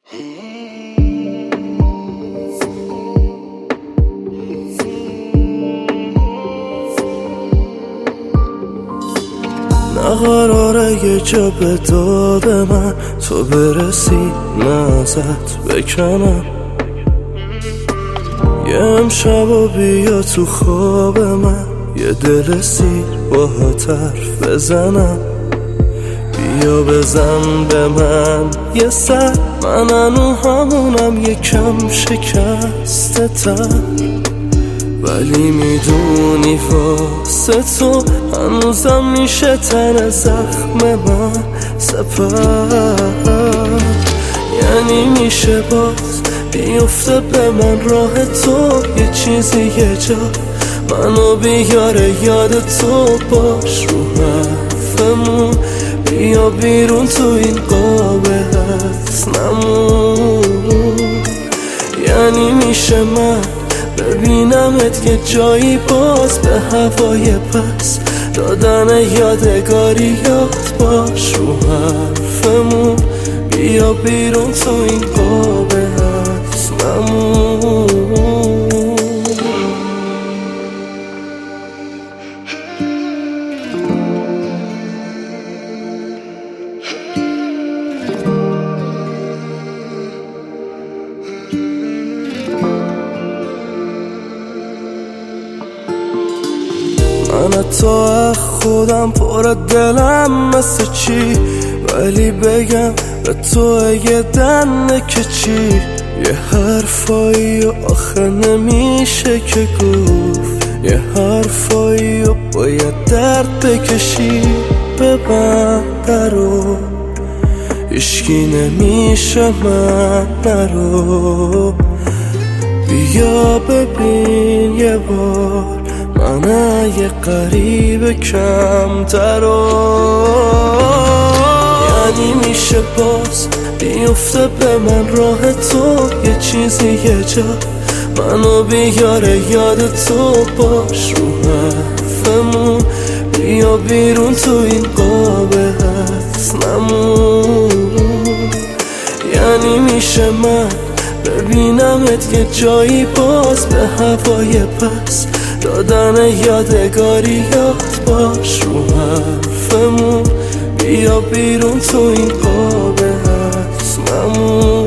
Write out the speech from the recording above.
نه قراره یه جا به داد من تو برسی، نه ازت بکنم. یه امشب و بیا تو خواب من، یه دل سیر باهات حرف بزنم. بیا بزن به من یه سر، من هنو همونم یکم شکسته تر، ولی میدونی واسه تو هنوزم میشه تن زخم من سپر. یعنی میشه باز بیفته به من راه تو، یه چیزی یه جا منو بیاره یاد تو. باش رو حرفمون بیا بیرون تو این قاب حسنمون. یعنی میشه من ببینمت که جایی باز به هوای پس دادن یادگاریات. باش رو حرفمون بیا بیرون تو این قاب حسنمون. من تا خودم پر دلم مثل چی، ولی بگم به تو یه دنه که چی. یه حرفایی و آخه نمیشه که گفت، یه حرفایی و باید درد بکشی. ببند درو هیچکی نمیشه من نرو. بیا ببین یه بار من یه قریب کمترو. یعنی میشه باز بیفته به من راه تو، یه چیزی یه جا منو بیاره یاد تو. باش رو حرفمون بیا بیرون تو این قاب حسنمون. یعنی میشه من ببینمت که جایی باز به هوای پس دادن یادگاریات. باش رو حرفمون بیا بیرون تو این قاب حسنمون.